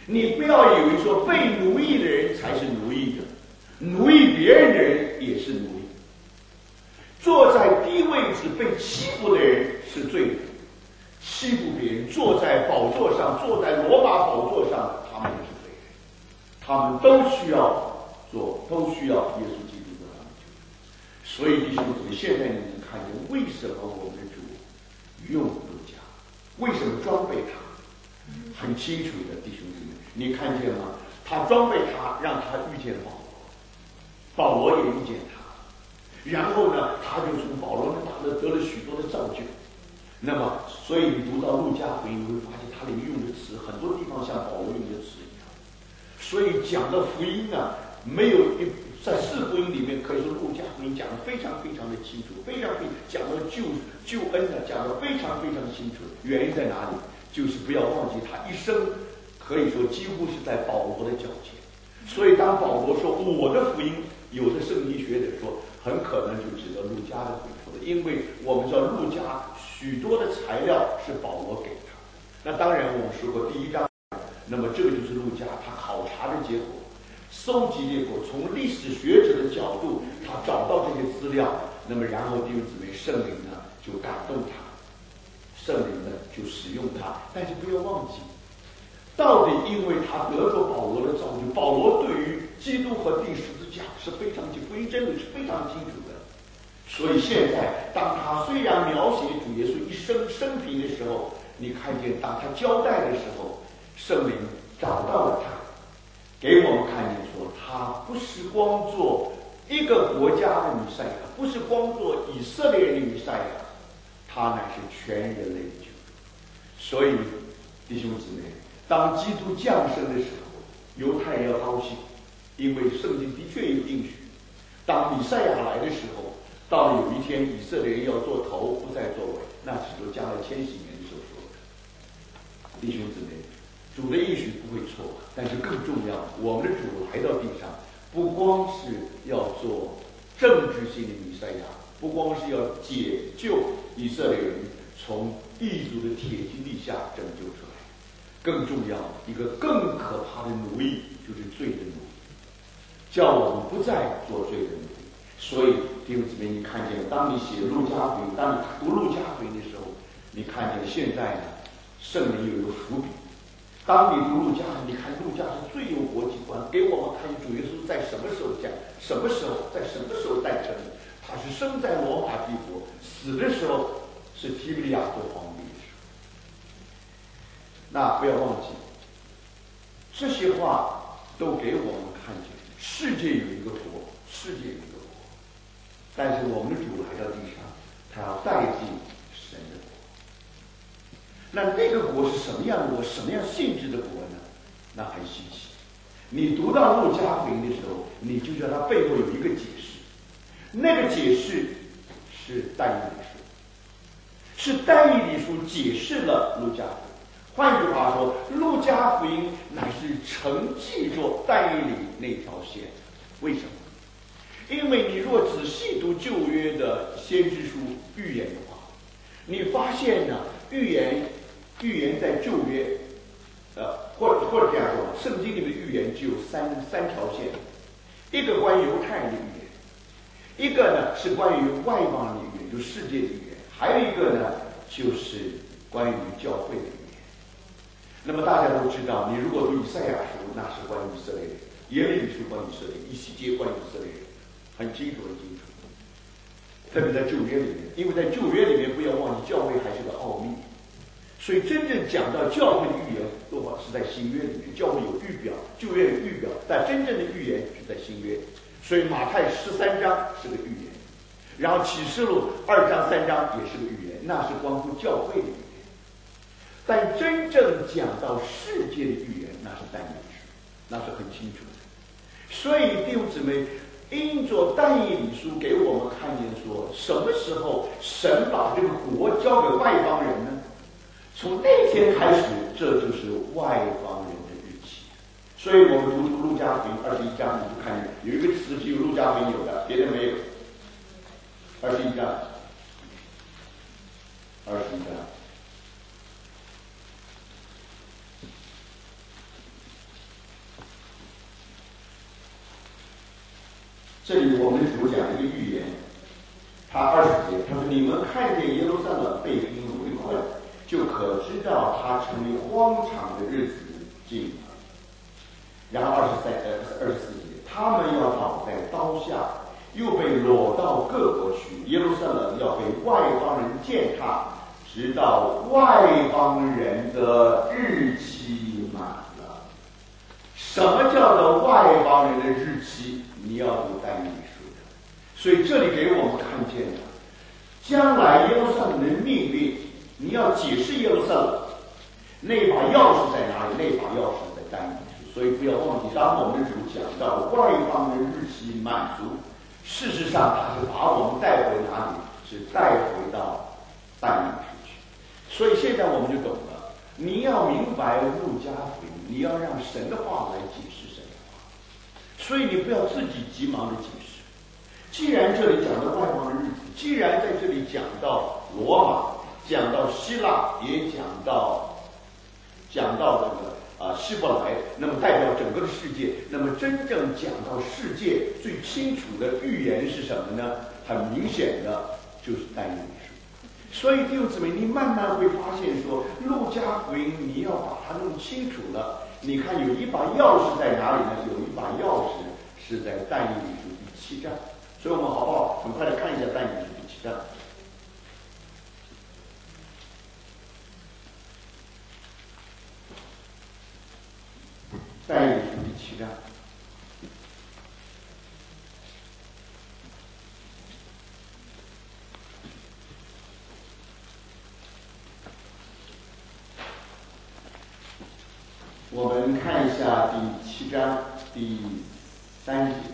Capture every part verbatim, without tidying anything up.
你不要以为说被奴役的人才是奴役的，奴役别人的人也是奴役。坐在低位置被欺负的人是罪人，欺负别人坐在宝座上，坐在罗马宝座上的他们也是罪人，他们都需要做，都需要耶稣基督的帮助。所以弟兄姊妹，现在你能看见为什么我们的主用路加，为什么装备他？很清楚的，弟兄姊妹，你看见吗？他装备他，让他遇见保罗，保罗也遇见他，然后呢，他就从保罗那得了得了许多的造就。那么，所以你读到路加福音，你会发现他里面用的词很多地方像保罗用的词一样。所以讲的福音呢，没有一在四福音里面，可以说路加福音讲的非常非常的清楚，非常非讲到救救恩呢，讲的非常非常清楚。原因在哪里？就是不要忘记他一生可以说几乎是在保罗的脚前。所以当保罗说我的福音，有的圣经学者说很可能就指的路加的福音，因为我们知道路加许多的材料是保罗给他。那当然我们说过第一章，那么这个就是路加他考察的结果，搜集结果，从历史学者的角度他找到这些资料，那么然后弟兄姊妹，圣灵呢就感动他，圣灵呢就使用他。但是不要忘记，到底因为他得着保罗的造就，保罗对于基督和钉十字架是非常清，福音真理是非常清楚的。所以现在当他虽然描写主耶稣一生生平的时候，你看见当他交代的时候，圣灵找到了他，给我们看见说他不是光做一个国家的弥赛亚，不是光做以色列人的弥赛亚，他乃是全人类的救主。所以弟兄姊妹，当基督降生的时候，犹太人要高兴，因为圣经的确有应许，当弥赛亚来的时候，到了有一天以色列人要做头不再作尾，那是说将来千禧年所说的。弟兄姊妹，主的应许不会错，但是更重要，我们的主来到地上，不光是要做政治性的弥赛亚，不光是要解救以色列人从异族的铁金地下拯救出来，更重要一个更可怕的奴役，就是罪的奴役，叫我们不再做罪的奴役。所以弟兄姊妹，你看见当你写路加福音，当你读路加福音的时候，你看见现在呢，圣灵有一个伏笔。当你读路加，你看路加是最有国际观，给我们看主耶稣在什么时候降，什么时候在什么时候诞生。他是生在罗马帝国，死的时候是提比利亚做皇帝的时候。那不要忘记，这些话都给我们看见，世界有一个国，世界有一个国，但是我们的主来到地上，他要代替神的国。那那个国是什么样的国，什么样性质的国呢？那很稀奇。你读到路加福音的时候，你就知道它背后有一个解释，那个解释是但以理书，是但以理书解释了路加福音。换句话说，路加福音乃是承继着但以理那条线。为什么？因为你若仔细读旧约的先知书预言的话，你发现呢，预言预言在旧约，呃，或者或者这样说，圣经里面的预言只有三三条线，一个关于犹太人的预言，一个呢是关于外邦人的预言，就世界的预言，还有一个呢就是关于教会的预言。那么大家都知道，你如果读以赛亚书，那是关于以色列人；耶利米书关于以色列人；以西结关于以色列人，很清楚很清楚。特别在旧约里面，因为在旧约里面不要忘记，教会还是个奥秘。所以真正讲到教会的预言的话，是在新约里面，教会有预表，旧约有预表，但真正的预言是在新约。所以马太十三章是个预言，然后启示录二章三章也是个预言，那是关乎教会的预言。但真正讲到世界的预言，那是但以理书，那是很清楚的。所以弟兄姊妹，因着但以理书给我们看见说，什么时候神把这个国交给外邦人呢？从那天开始，这就是外邦人的日期。所以我们读出路加福音二十一章，你就看见有一个词只有路加福音有的，别的没有。二十一章，二十一章。 这里我们的主讲一个预言，他二十节，他说：“你们看见耶路撒冷被兵围困，就可知道他成为荒场的日子近了。”然后二十三呃二十四节，他们要倒在刀下，又被掳到各国去。耶路撒冷要被外邦人践踏，直到外邦人的日期满了。什么叫做外邦人的日期？你要读但以理书的。所以这里给我们看见了，将来耶路撒冷的命运，你要解释耶路撒冷，那把钥匙在哪里？那把钥匙在但以理书。所以不要忘记，当我们的主讲到外邦人日期满足，事实上他是把我们带回哪里？是带回到但以理书去。所以现在我们就懂了，你要明白路加福音，你要让神的话来解释神的话，所以你不要自己急忙的解释。既然这里讲到外邦的日子，既然在这里讲到罗马，讲到希腊，也讲到讲到这个啊希伯来，那么代表整个的世界，那么真正讲到世界最清楚的预言是什么呢？很明显的就是但以理书。所以弟兄姊妹，你慢慢会发现说，路加福音你要把它弄清楚了。你看有一把钥匙在哪里呢？有一把钥匙是在但以理书第七章。所以我们好不好很快的看一下但以理书第七章。但以理书第七章。我们看一下第七章第三节，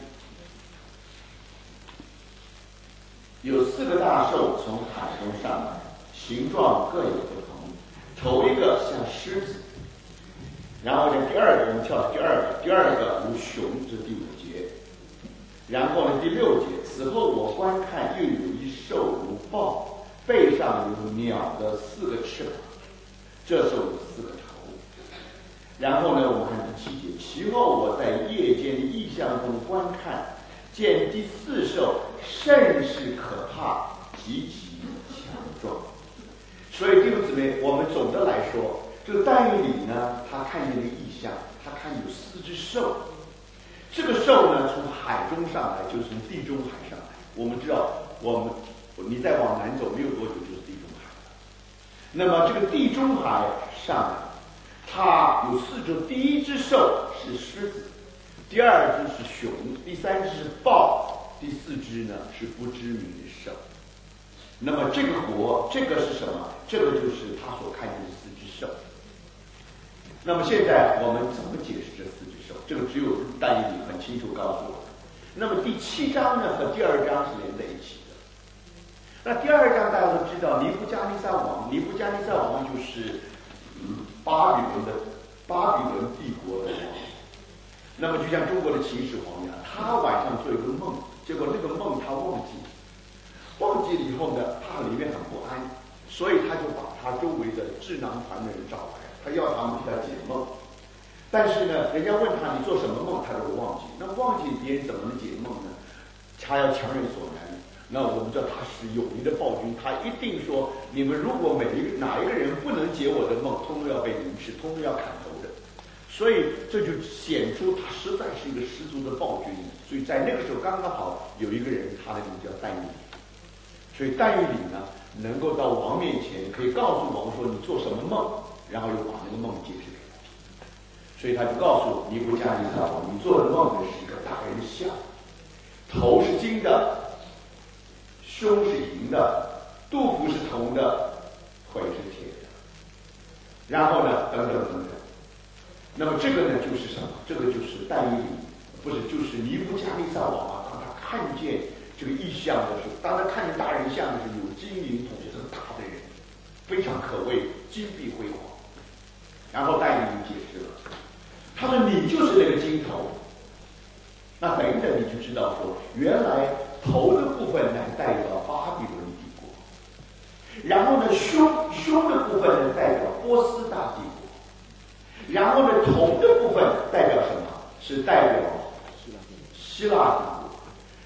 有四个大兽从海中上来，形状各有不同。头一个像狮子，然后呢，第二个我们跳到第二个，第二个如熊，这是第五节。然后呢，第六节，此后我观看，又有一兽如豹，背上有鸟的四个翅膀，这兽有四个头。然后呢，我们看第七节，其后我在夜间的异象中观看，见第四兽甚是可怕，极其强壮。所以弟兄姊妹，我们总的来说，这个但以理呢，他看见了异象，他看有四只兽。这个兽呢，从海中上来，就是从地中海上来。我们知道，我们你再往南走没有多久就是地中海了。那么这个地中海上来，它有四只，第一只兽是狮子，第二只是熊，第三只是豹，第四只呢是不知名的兽。那么这个国，这个是什么？这个就是他所看见的四只兽。那么现在我们怎么解释这四只兽？这个只有但以理很清楚告诉我们。那么第七章呢和第二章是连在一起的。那第二章大家都知道，尼布加尼撒王，尼布加尼撒王就是嗯巴比伦的巴比伦帝国的王。那么就像中国的秦始皇一样，他晚上做一个梦，结果那个梦他忘记了，忘记了以后呢，他里面很不安，所以他就把他周围的智囊团的人找来，他要他们替他解梦。但是呢，人家问他你做什么梦，他都会忘记。那忘记别人怎么能解梦呢？他要强人所难。那我们知道他是有名的暴君，他一定说，你们如果每一个哪一个人不能解我的梦，通通要被凌迟，通通要砍头的。所以这就显出他实在是一个十足的暴君。所以在那个时候刚刚好有一个人，他的名叫但以理。所以但以理呢，能够到王面前，可以告诉王说你做什么梦，然后又把那个梦解释给他听。所以他就告诉尼布加尼撒王，你做的梦呢是一个大人像，头是金的，胸是银的，肚腹是铜的，腿是铁的。然后呢，等等等等。那么这个呢，就是什么？这个就是但以理，不是就是尼布加尼撒王啊。当他看见这个异象的时候，当他看见大人像的时候，有金银铜铁，这个大的人，非常可谓金碧辉煌。然后但以理解释了，他说你就是那个金头。那等一等你就知道说，原来头的部分呢代表巴比伦帝国，然后呢胸胸的部分呢代表波斯大帝国，然后呢头的部分代表什么？是代表希腊帝国。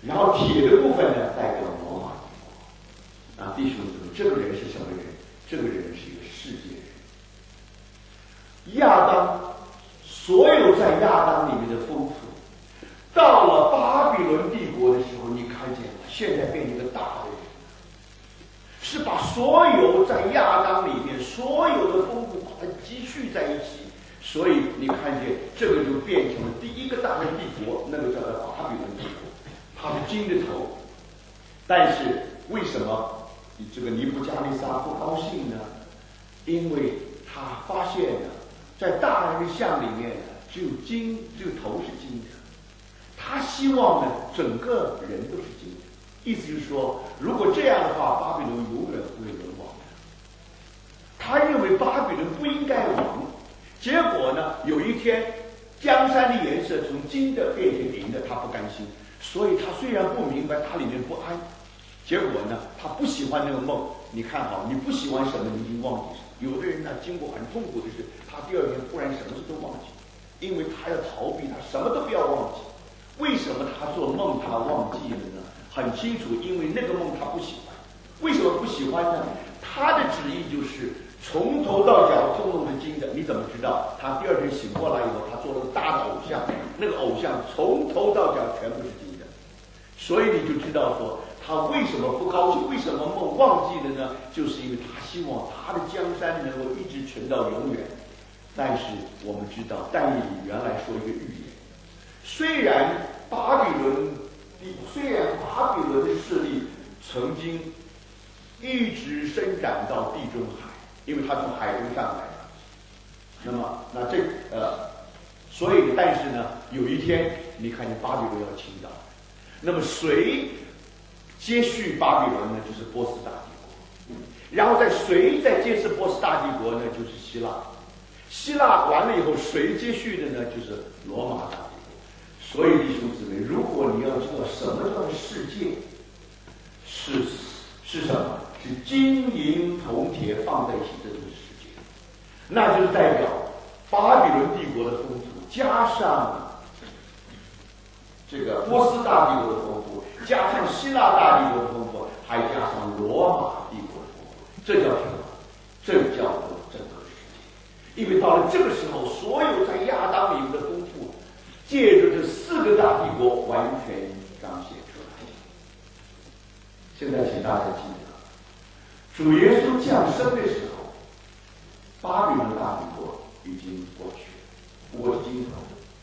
然后铁的部分呢代表罗马帝国。啊，弟兄姊妹，这个人是什么人？这个人是一个世界人。亚当，所有在亚当里面的丰富，到了巴比伦帝国的时候，你看见了，现在变成一个大的人，是把所有在亚当里面所有的丰富把它积蓄在一起，所以你看见这个就变成了第一个大的帝国，那个叫做巴比伦帝国，它是金的头。但是为什么这个尼布加利撒不高兴呢？因为他发现呢，在大人的像里面呢，只有金，只有头是金的。他希望呢，整个人都是金的。意思就是说，如果这样的话，巴比伦永远不会沦亡的。他认为巴比伦不应该亡，结果呢，有一天江山的颜色从金的变成银的，他不甘心，所以他虽然不明白，他里面不安。结果呢，他不喜欢那个梦。你看好，你不喜欢什么，你已经忘记什么。有的人呢，经过很痛苦的事，他第二天忽然什么事都忘记，因为他要逃避，他什么都不要忘记。为什么他做梦他忘记了呢？很清楚，因为那个梦他不喜欢。为什么不喜欢呢？他的旨意就是从头到脚通通是金的。你怎么知道？他第二天醒过来以后，他做了个大的偶像，那个偶像从头到脚全部是金的。所以你就知道说，他为什么不高兴？为什么梦忘记了呢？就是因为他希望他的江山能够一直存到永远。但是我们知道，但以理原来说一个预言，虽然巴比伦，虽然巴比伦的势力曾经一直伸展到地中海，因为他从海中上来的。那么，那这呃，所以但是呢，有一天你看见巴比伦要倾倒，那么谁接续巴比伦呢？就是波斯大帝国。然后在谁在接续波斯大帝国呢？就是希腊。希腊完了以后，谁接续的呢？就是罗马大帝国。所以弟兄姊妹，如果你要知道什么叫做世界，是是什么？是金银铜铁放在一起，这就是世界。那就是代表巴比伦帝国的丰富，加上这个波斯大帝国的丰富，加上希腊大帝国的丰富，还加上罗马帝国的丰富，这叫什么？这叫做整个世界。因为到了这个时候，所有在亚当里面的丰富，借着这四个大帝国完全彰显出来。现在请大家记得，主耶稣降生的时候，巴比伦大帝国已经过去了，我是金头。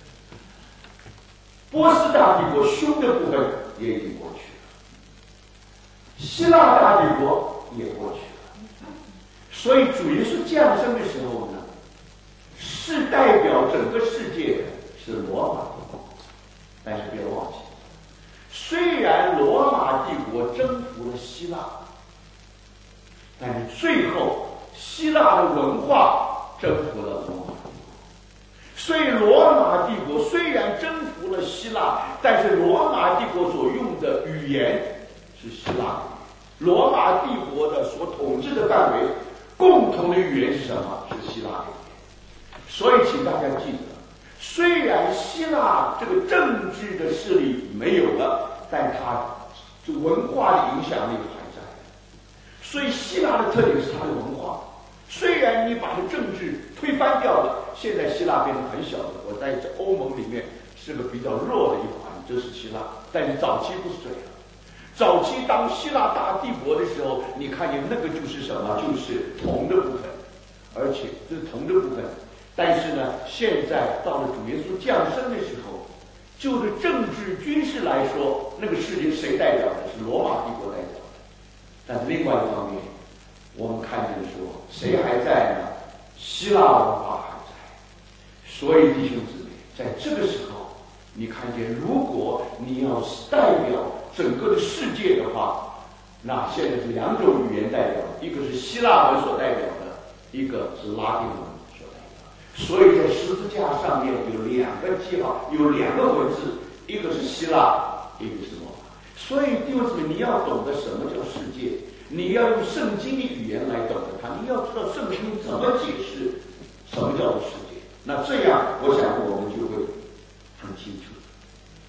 波斯大帝国凶的部分也已经过去了，希腊大帝国也过去了。所以主耶稣降生的时候呢，是代表整个世界的是罗马帝国。但是别忘记，虽然罗马帝国征服了希腊，但是最后希腊的文化征服了罗马。所以罗马帝国虽然征服了希腊，但是罗马帝国所用的语言是希腊语。罗马帝国的所统治的范围，共同的语言是什么？是希腊语。所以请大家记得，虽然希腊这个政治的势力没有了，但它这文化的影响力还在。所以希腊的特点是它的文化。虽然你把这政治推翻掉了，现在希腊变得很小的，我在这欧盟里面是个比较弱的一环，这是希腊。但是早期不是这样，早期当希腊大帝国的时候，你看见那个就是什么？就是铜的部分，而且这是铜的部分。但是呢，现在到了主耶稣降生的时候，就着政治军事来说，那个世界谁代表的？是罗马帝国代表的。但是另外一方面，我们看见说，谁还在呢？希腊文化还在。所以弟兄姊妹，在这个时候，你看见，如果你要代表整个的世界的话，那现在是两种语言代表，一个是希腊文所代表的，一个是拉丁文所代表的。所以在十字架上面有两个记号，有两个文字，一个是希腊，一个是罗马。所以弟兄姊妹，你要懂得什么叫世界，你要用圣经的语言来懂得它，你要知道圣经怎么解释什么叫做世界。那这样，我想我们就会很清楚。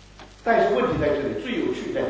但是问题在这里，最有趣在哪